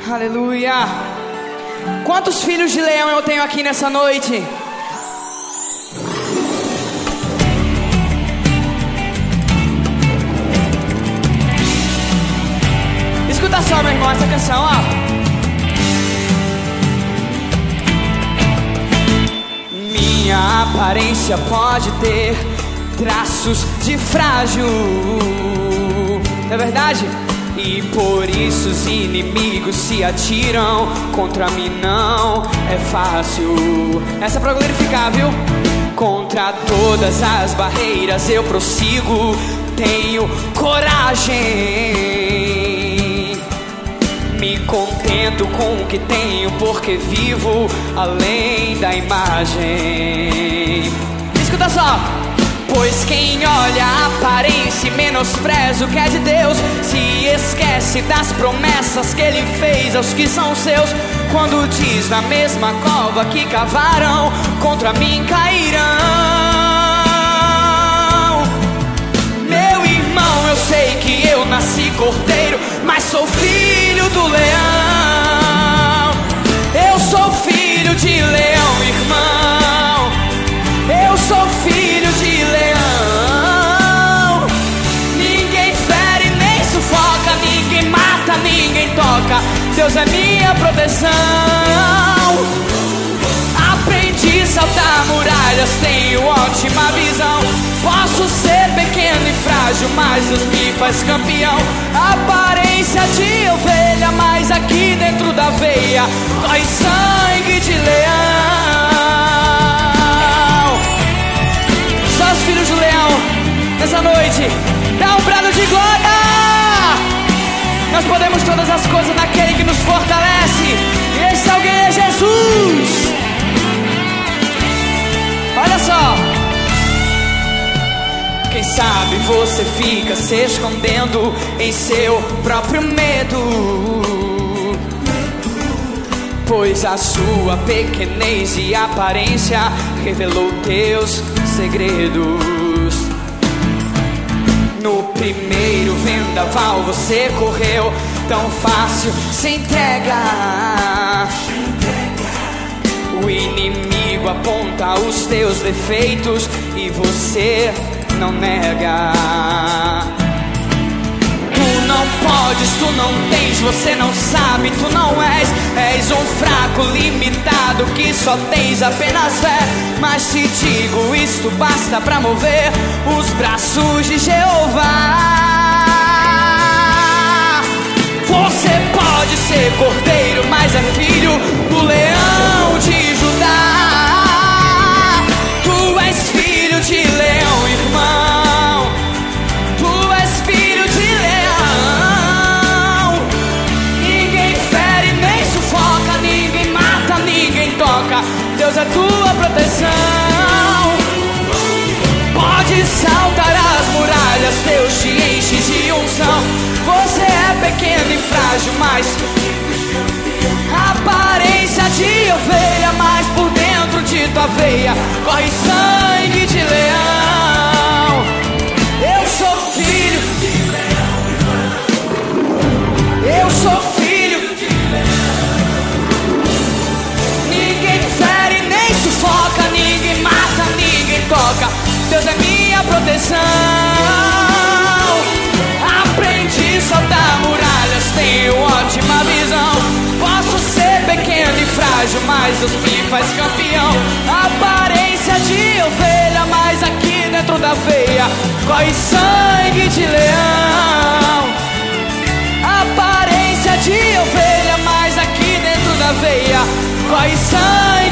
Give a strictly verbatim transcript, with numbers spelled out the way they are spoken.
Aleluia. Quantos filhos de leão eu tenho aqui nessa noite? Escuta só, meu irmão, essa canção, ó. Minha aparência pode ter traços de frágil, é verdade? E por isso os inimigos se atiram contra mim, não é fácil. Essa é pra glorificar, viu? Contra todas as barreiras eu prossigo, tenho coragem. Me contento com o que tenho, porque vivo além da imagem. Escuta só. Pois quem olha a aparência e menospreza o que é de Deus, se esquece das promessas que Ele fez aos que são seus. Quando diz na mesma cova que cavaram, contra mim cairão. Meu irmão, eu sei que eu nasci cordeiro, mas sou filho do leão. Eu sou filho de leão, irmão. Eu sou filho de leão. Ninguém fere nem sufoca, ninguém mata, ninguém toca. Deus é minha proteção. Aprendi a saltar muralhas, tenho ótima visão. Posso ser pequeno e frágil, mas Deus me faz campeão. Aparência de ovelha, mas aqui dentro da veia corre sangue de leão. Só os filhos do leão, nessa noite, dá um brado de glória! Nós podemos todas as coisas naquele que nos fortalece. E esse alguém é Jesus. Olha só. Quem sabe você fica se escondendo em seu próprio medo, pois a sua pequenez e aparência revelou teus segredos. No primeiro vendaval você correu tão fácil, se entrega. O inimigo aponta os teus defeitos e você não nega. Tu não podes, tu não tens, você não sabe, tu não és. És um fraco limitado que só tens apenas fé. Mas te digo, isto basta pra mover os braços de Jeová. Você pode ser cordeiro, mas é filho do leão de Judá. Tu és filho de leão, irmão. Tu és filho de leão. Ninguém fere, nem sufoca, ninguém mata, ninguém toca. Deus é tua proteção. Pode saltar as muralhas, Deus te enche de unção. Você é pequeno e frágil, mas aparência de ovelha, mas por dentro de tua veia corre sangue de leão. Eu sou filho de leão. Eu sou filho de leão. Ninguém fere, nem sufoca, ninguém mata, ninguém toca. Deus é minha proteção. Aprendi a saltar muralhas, tenho ótima visão. Posso ser pequeno e frágil, mas Deus me faz campeão. Aparência de ovelha, mas aqui dentro da veia corre sangue de leão. Aparência de ovelha, mas aqui dentro da veia corre sangue